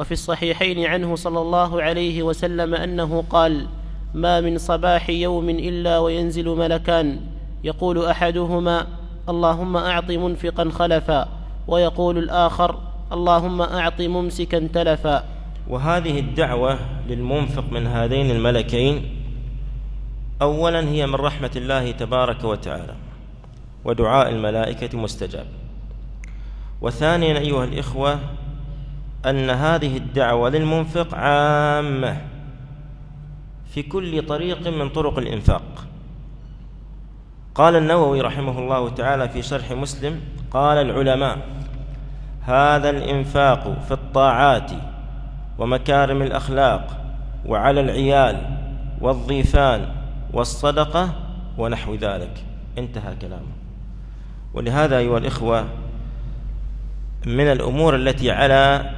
وفي الصحيحين عنه صلى الله عليه وسلم أنه قال: ما من صباح يوم إلا وينزل ملكان، يقول أحدهما: اللهم أعط منفقا خلفا، ويقول الآخر: اللهم أعط ممسكا تلفا. وهذه الدعوة للمنفق من هذين الملكين أولا هي من رحمة الله تبارك وتعالى، ودعاء الملائكة مستجاب. وثانيا أيها الإخوة أن هذه الدعوة للمنفق عامة في كل طريق من طرق الإنفاق. قال النووي رحمه الله تعالى في شرح مسلم: قال العلماء: هذا الإنفاق في الطاعات ومكارم الأخلاق وعلى العيال والضيفان والصدقة ونحو ذلك. انتهى كلامه. ولهذا أيها الإخوة من الأمور التي على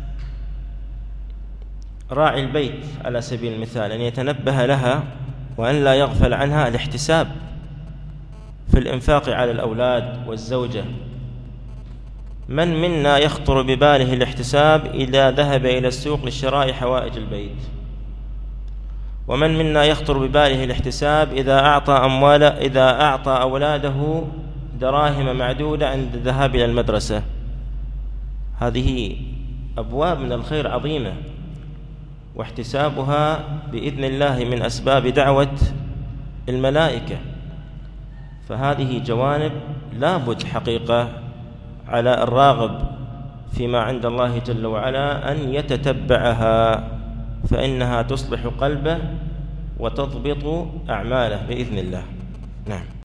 راعي البيت على سبيل المثال أن يتنبه لها وأن لا يغفل عنها الاحتساب في الإنفاق على الأولاد والزوجة. من منا يخطر بباله الاحتساب إذا ذهب إلى السوق لشراء حوائج البيت؟ ومن منا يخطر بباله الاحتساب إذا أعطى أولاده دراهم معدودة عند الذهاب إلى المدرسة؟ هذه أبواب من الخير عظيمة، واحتسابها بإذن الله من أسباب دعوة الملائكة. فهذه جوانب لا بد حقيقة على الراغب فيما عند الله جل وعلا أن يتتبعها، فإنها تصلح قلبه وتضبط أعماله بإذن الله. نعم.